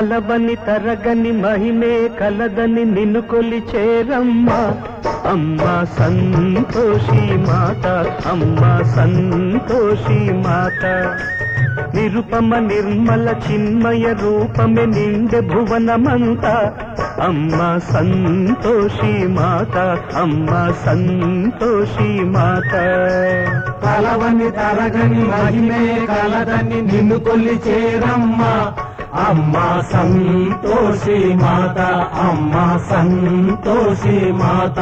కలవని తరగని మహిమే కలదని నిన్ను కొలిచేరమ్మా అమ్మా సంతోషి మాత అమ్మా సంతోషి మాత నిరుపమ నిర్మల చిన్మయ రూపమే నిండె భువనమంతా అమ్మా సంతోషి మాత అమ్మా సంతోషి మాత కలవని తరగని మహిమే కలదని నిన్ను కొలిచేరమ్మా అమ్మా సంతోషి మాత అమ్మా సంతోషి మాత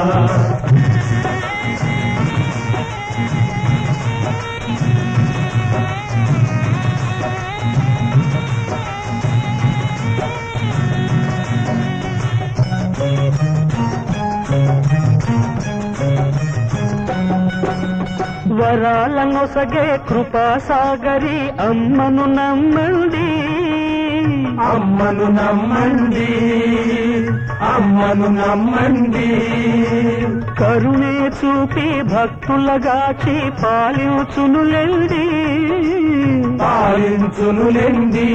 వరాలనొసగే కృపాసాగరి అమ్మను నమ్మండి అమ్మను నమ్మండి అమ్మను నమ్మండి కరుణే చూపి భక్తులగాచి పాలించునులెండి పాలించునులెండి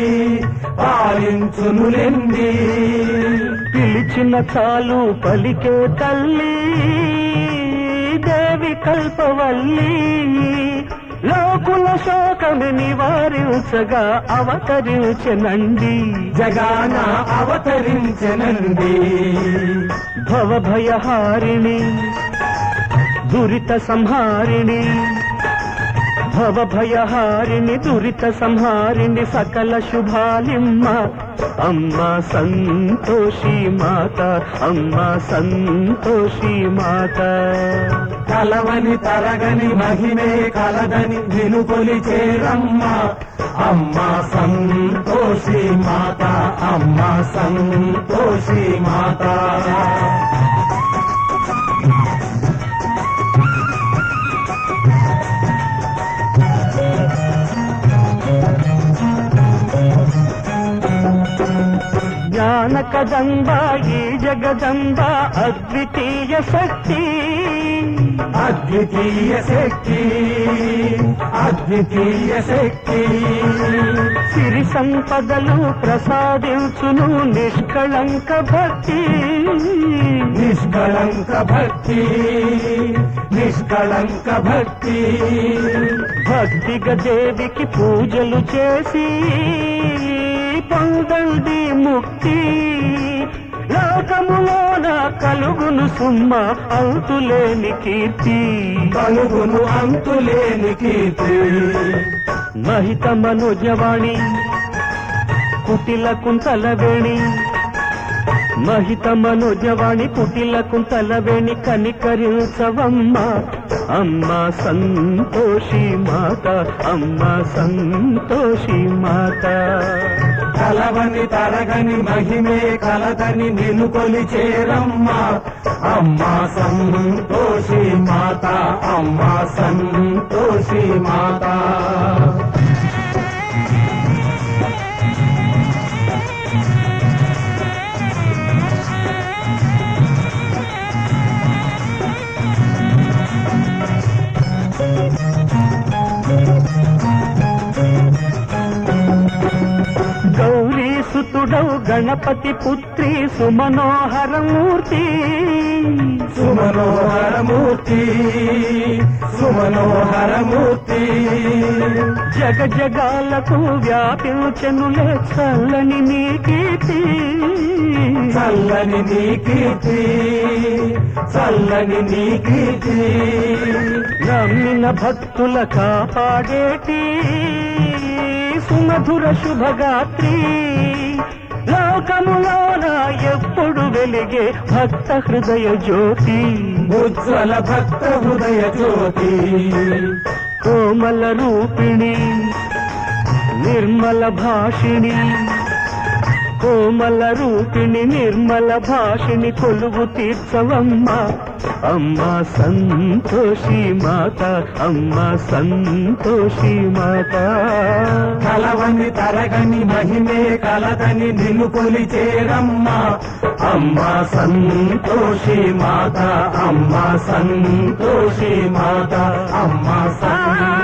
పాలించునులెండి పిలిచిన చాలు పలికే తల్లి దేవి కల్పవల్లి లోకుల శోకము నివారించగా అవతరించెనండి జగాన అవతరించెనండి భవభయహారిణి దురిత సంహారిణి భవభయహారిణి దురిత సంహారిణి సకల శుభాలిమ్మ అమ్మా సంతోషి మాత అమ్మా సంతోషి మాత కలవని తరగని మహిమే కలదని నిన్ను కొలిచేరమ్మా అమ్మా సంతోషి మాత అమ్మా సంతోషి మాత జ్ఞాన కదంబ ఈ జగదంబ అద్వితీయ శక్తి అద్వితీయ శక్తి అద్వితీయ శక్తి సిరి సంపదలు ప్రసాదించును నిష్కళంక భక్తి నిష్కళంక భక్తి నిష్కళంక భక్తి భక్తిగా దేవికి పూజలు చేసి పొందండి ముక్తి లోకములోన కలుగును సుమ్మ అంతులేని కీర్తి కలుగును అంతులేని కీర్తి మహిత మనోజవాణి కుటిల కుంతలవేణి మహిత మనోజవాణి కుటిల కుంతలవేణి కనికరించవమ్మ అమ్మా సంతోషి మాత అమ్మా సంతోషి మాత కలవని తరగని మహిమే కలదని నిన్ను కొలిచేరమ్మా అమ్మా సంతోషి మాత అమ్మా సంతోషి మాత గౌరీ సుతుడౌ గణపతి పుత్రి సుమనోహరమూర్తి సుమనోహరమూర్తి సుమనోహరమూర్తి జగ జగాలకు వ్యాపించనులే చల్లని నీ కీర్తి చల్లని నీ కీర్తి చల్లని నీ కీర్తి నమ్మిన భక్తుల కాపాడేటి సుమధుర శుభగాత్రి లోకములోన ఎప్పుడు వెలిగే భక్త హృదయ జ్యోతి ఉజ్వల భక్త హృదయ జ్యోతి కోమల రూపిణి నిర్మల భాషిణి కోమల రూపిణి నిర్మల భాషిణి కొలువు తీర్చవమ్మ అమ్మా సంతోషి మాత అమ్మా సంతోషి మాత కలవని తరగని మహిమే కలదని నిన్ను కొలిచేరమ్మా అమ్మా సంతోషి మాత అమ్మా సంతోషి మాత అమ్మా